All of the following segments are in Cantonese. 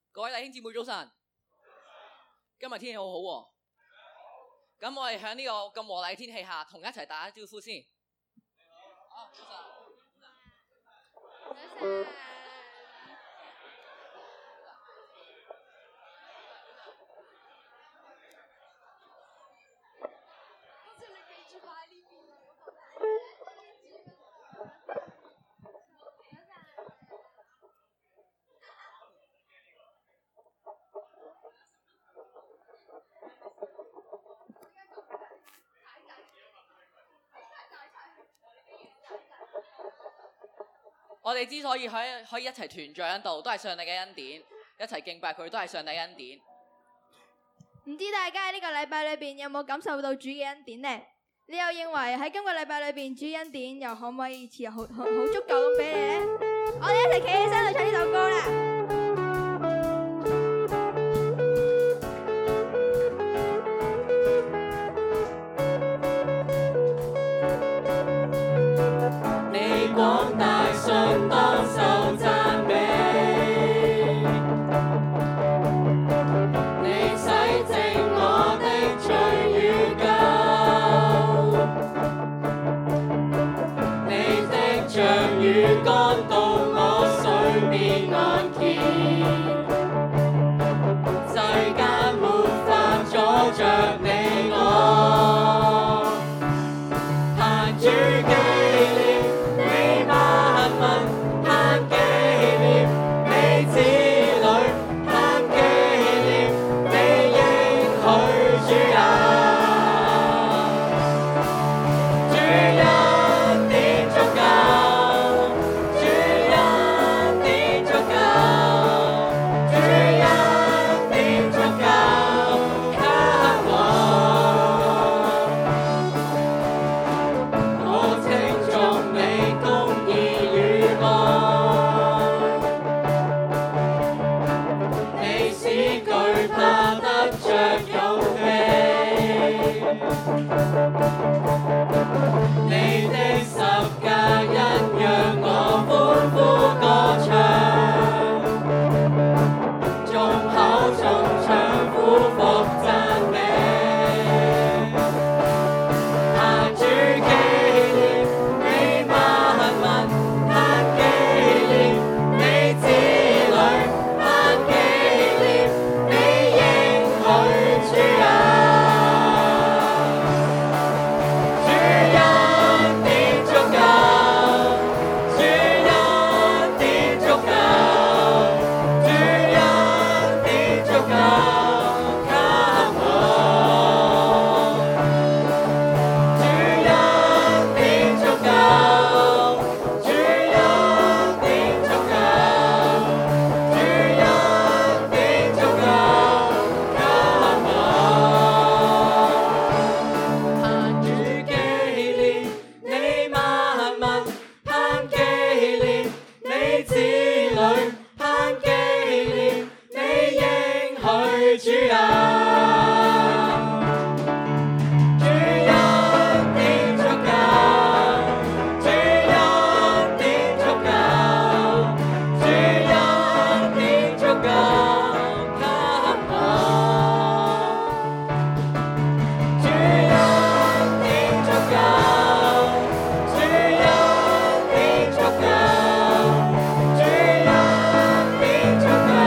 各位弟兄姊妹早晨，今日天氣好好喎。咁我哋喺呢個咁和諧嘅天氣下，同一齊打招呼先。好，早晨。早晨。我哋之所以可以一齊團聚喺度，都係上帝嘅恩典，一齊敬拜佢都係上帝恩典。 唔知大家喺呢個禮拜裏邊有冇感受到主嘅恩典呢？你又認為喺今個禮拜裏邊主恩典又可唔可以持好足夠咁俾你呢？我哋一齊企起身去唱呢首歌啦！ 廣大信當受讚美，你洗淨我的罪與咎，你的杖與竿導我水面安健，世間沒法阻着你我，盼主紀念。盼紀念你子女，盼紀念你應許主啊，主恩典足夠，主恩典足夠，主恩典足夠給我稱頌你公義與你使懼怕得着勇氣，你的十架恩讓我歡呼歌唱，眾口眾唱呼服讚美，盼主紀念你萬民，盼紀念你子女，盼紀念你應許主啊，主恩典足夠，主恩典足夠，主恩典足夠給我，主恩典足夠，主恩典足夠，主恩典足夠給我，盼主紀念你萬民，盼紀念你子女，盼紀念你應許主啊，主恩典足夠，主恩典足夠，主恩典足夠給我，主恩典足夠，主恩典足夠，主恩典足夠給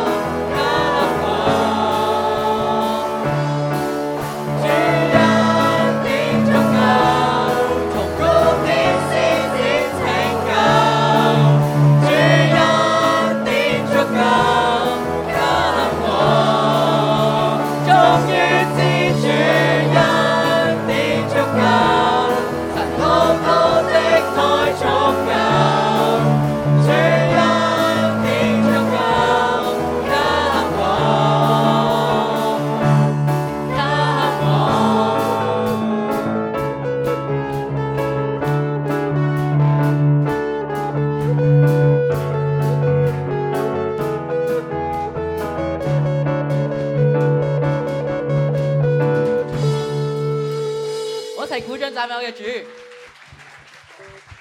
我，主恩典足夠，從高天施展拯救，主恩典足夠給我，終於知主恩典足夠，神滔滔的愛足夠，主恩典足夠給我，給我一齊鼓掌讚美我嘅主。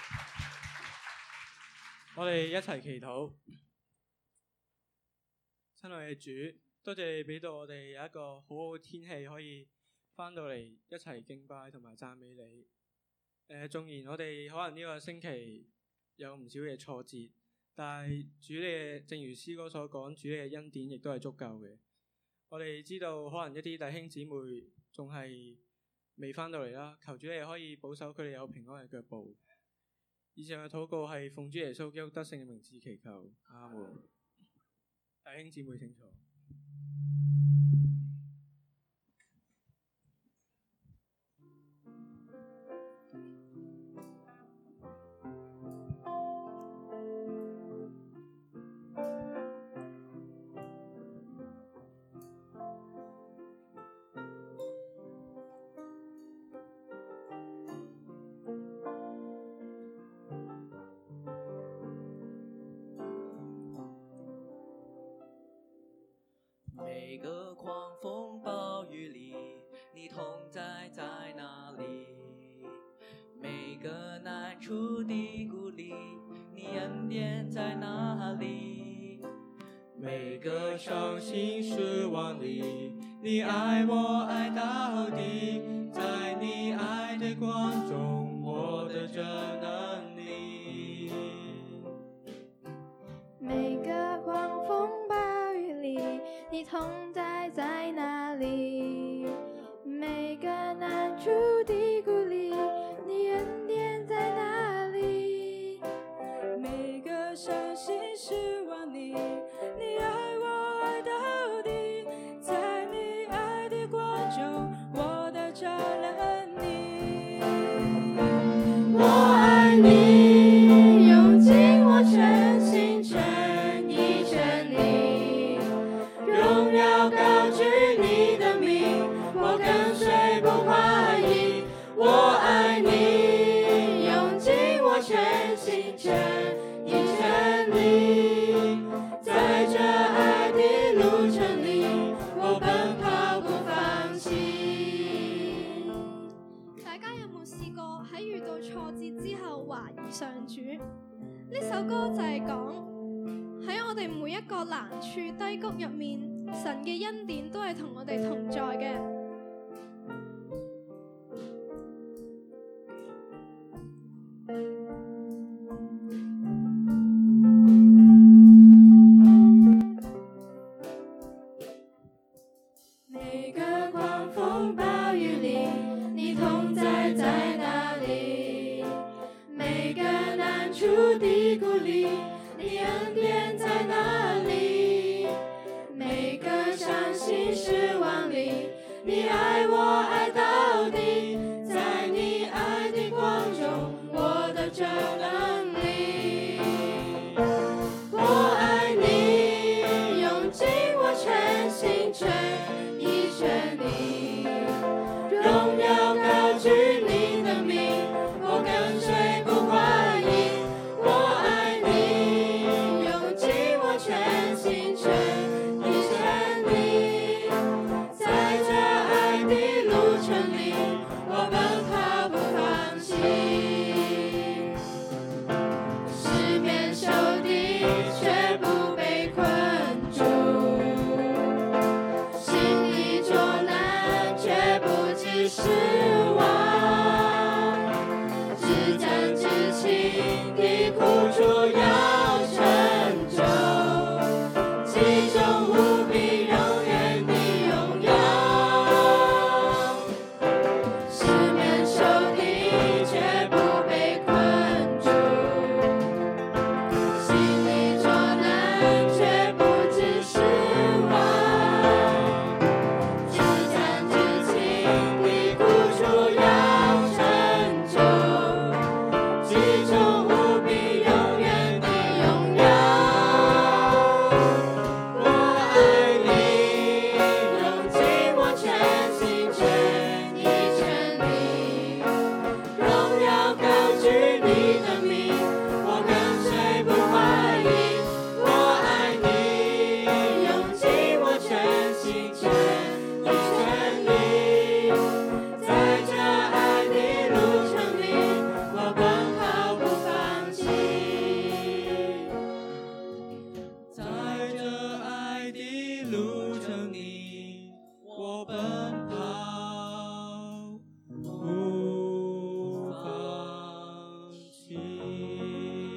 我哋一齊祈禱。 親愛嘅主，多謝你俾到我哋有一個好好嘅天氣，可以翻到嚟一齊敬拜同埋讚美你。縱然我哋可能呢個星期有唔少嘅挫折，但係主你嘅，正如詩歌所講，主你嘅恩典亦都係足夠嘅。我哋知道可能一啲弟兄姊妹仲係未翻到嚟啦，求主你可以保守佢哋有平安嘅腳步。以上嘅禱告係奉主耶穌基督得勝嘅名字祈求，阿門。弟兄姊妹請坐。 每个狂风暴雨里，你同在在哪里？每个难处低谷里，你恩典在哪里？每个伤心失望里，你爱我爱到底，在你爱的光中，我的这能力。 每个狂风暴雨里，你同在在哪里？每个难处低谷里，你恩典在哪里？ 每个伤心失望里，你爱我爱到底，在你爱的光中，我的这能力。 我爱你，用尽我全心全意全力，荣耀高举你的名，我跟随不怀疑。我爱你，用尽我全心全意全力，在这爱的路程里，我奔跑不放棄。 大家有冇試過喺遇到挫折之後懷疑上主？呢首歌就係講喺我哋每一個難處低谷入面，神嘅恩典都係同我哋同在嘅。 每个狂风暴雨里，你同在在哪里？每个难处低谷里，你恩典在哪里？每个伤心失望里，你爱我爱到底，在你爱的光中，我的这能力。我爱你，用尽我全心全意全力，荣耀高举你的名，我跟随不怀疑。我爱你，用尽我全心全意全力，在这爱的路程里，我奔跑不放弃。四面受敌却不被困住，心里作难却不致失望，自战自清的苦楚要成就，其中无比永远的荣耀。四面受敌却不被困住，心里作难却不致失望，自战自清的苦楚我奔跑，不放弃。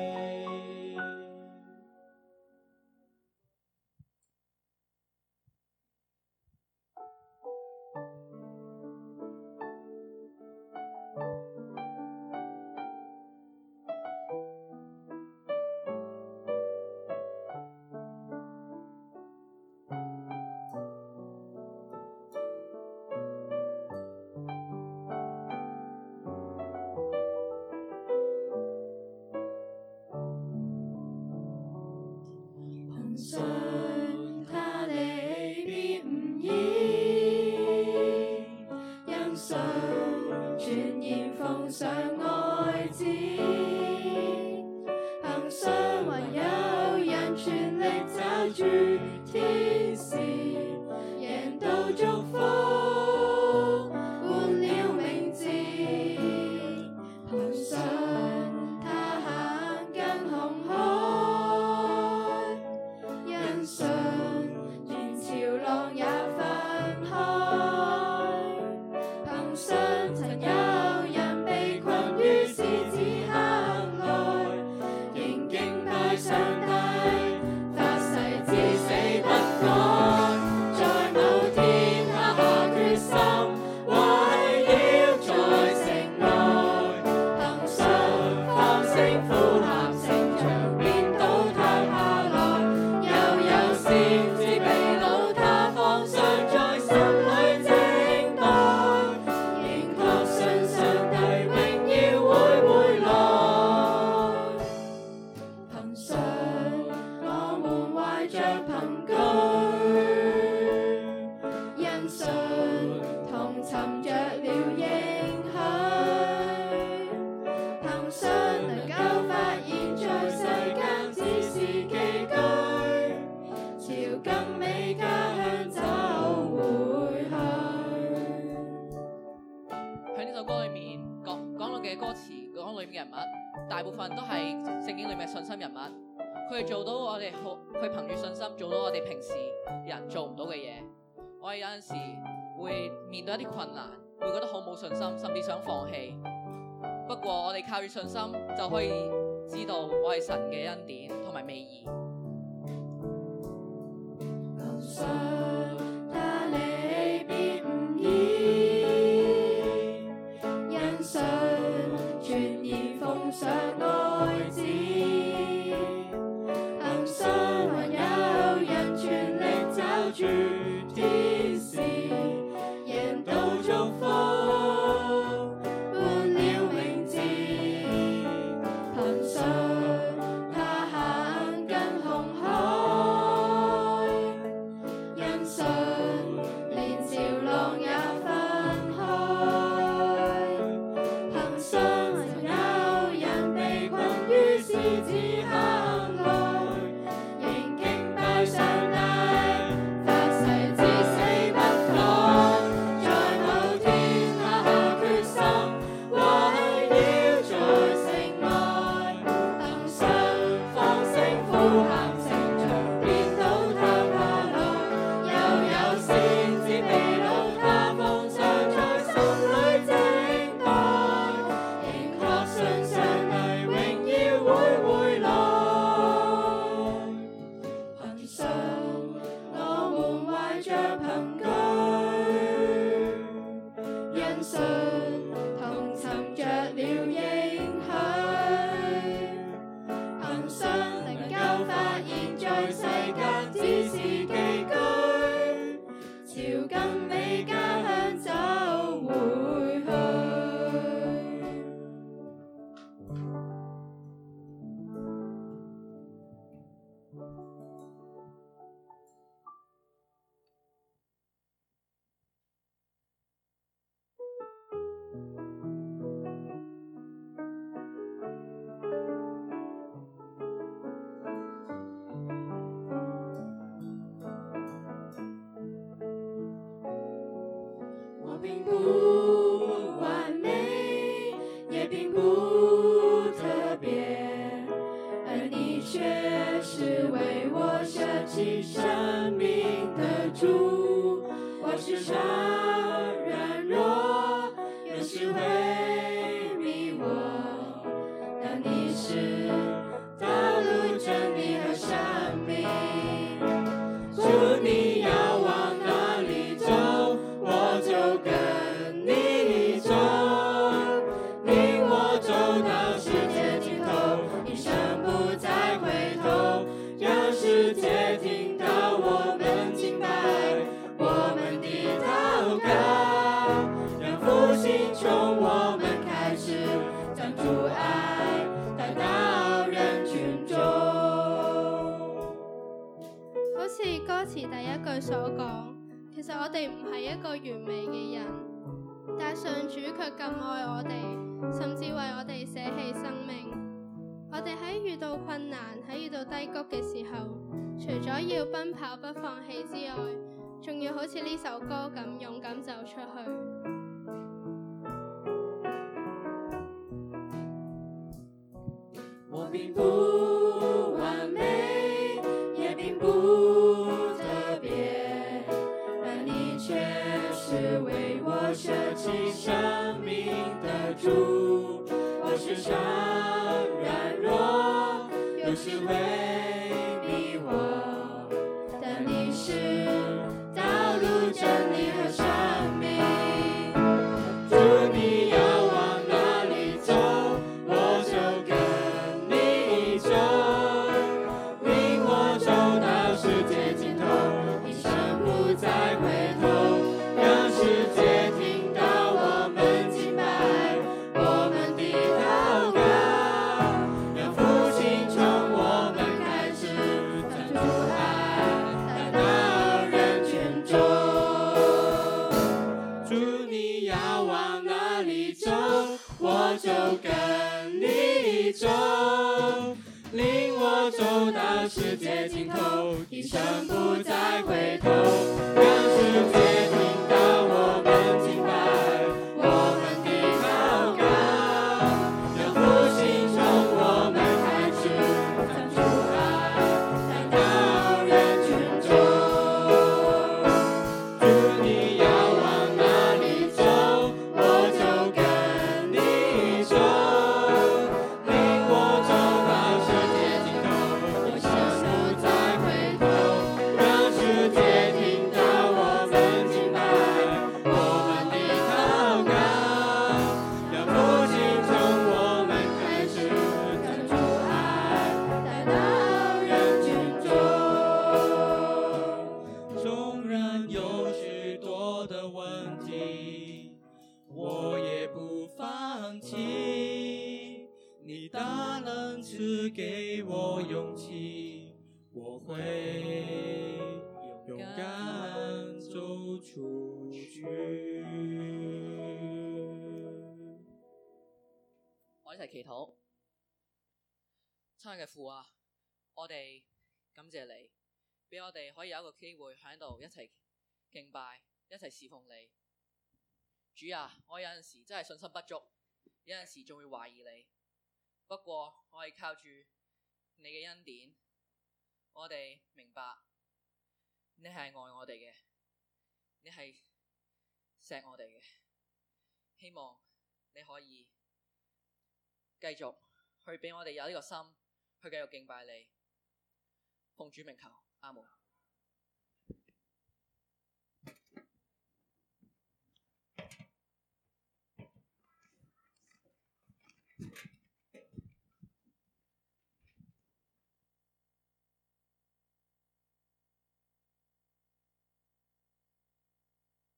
憑信他離別唔易，因信全然奉上愛子，憑信還有人全力抓住天使，贏到祝福，換了名字，憑信他行近紅海，因信連潮浪也分開，憑信曾有人被困於獅子坑內，仍敬拜上帝，發誓至死不改，在某天他下決心，為要在城內，憑信放聲呼喊，城牆變倒塌下來，又有先知被擄，他放上在心裏靜待，仍確信上帝榮耀會回來。憑信我們懷着憑據，因信同尋着了應許，憑信能夠發現在世間只是寄居，朝更美家鄉走回去。 喺呢首歌裏面講到嘅歌詞，講裏面嘅人物，大部分都係聖經裏面嘅信心人物。佢哋做到我哋好，佢憑住信心做到我哋平時人做唔到嘅嘢。我哋有陣時會面對一啲困難，會覺得好冇信心，甚至想放棄。不過我哋靠住信心就可以知道我係神嘅恩典同埋美意。 憑信他離別唔易，因信全然奉上愛子，憑信還有人全力抓住天使，贏到祝福，換了名字，憑信他行近紅海，因信連潮浪也分開，憑信曾有人被困於獅子坑內，仍敬拜上帝，發誓至死不改，在某天他下決心，為要在城外，憑信放聲呼喊，城牆變倒塌下來，又有先知被擄，他放上在心裏靜待，仍確信上帝榮耀會回來。憑信我們懷着憑據，因信同尋着了應許，憑信能夠發現在世間只是寄居，朝更美家鄉走回去。我並不完美，也並不特別，而你卻是為我捨棄生命的主。我時常軟弱，有時會迷惘，但你是道路、真理和生命。主，你要往哪裡走，我就跟你走，領我走到世界盡頭，一生不再回頭，讓世界聽到我們敬拜，我們的禱告，讓復興從我們開始，將主愛帶到人群中。 好似歌詞第一句所講，其實我哋唔係一個完美嘅人，但上主卻咁愛我哋，甚至為我哋捨棄生命。我哋喺遇到困難、喺遇到低谷嘅時候，除咗要奔跑不放棄之外，仲要好似呢首歌咁勇敢走出去。 我並不完美，也並不特別，但你卻是為我捨棄生命的主。我時常軟弱，有時會迷惘，但你是道路、真理和生命。主，你要往哪裡走，我就跟你走，領我走到世界盡頭，一生不再回頭，讓世界聽到我們敬拜，我們的禱告，讓復興從我們開始，將主愛帶到人群中。主，你要往哪裡走，我就跟你走，領我走到世界盡頭，一生不再回頭，讓世界聽到我們敬拜，我們的禱告，讓復興從我們開始，將主愛帶到人群中。主，你要往哪裡走，我就跟你走，領我走到世界盡頭，一生不再回頭，讓世界聽到我們敬拜，我們的禱告，讓復興從我們開始，將主愛帶到人群中。縱然有許多的問題，我也不放棄，你大能賜給我勇氣，我會勇敢走出去。 我一齊祈禱。親愛嘅父啊，我哋感謝你，俾我哋可以有一個機會喺度一齊敬拜，一齊侍奉你。主啊，我有陣時真係信心不足，有陣時仲會懷疑你。不過我係靠住你嘅恩典，我哋明白你係愛我哋嘅，你係錫我哋嘅。希望你可以繼續去俾我哋有呢個心去繼續敬拜你。奉主名求，阿門。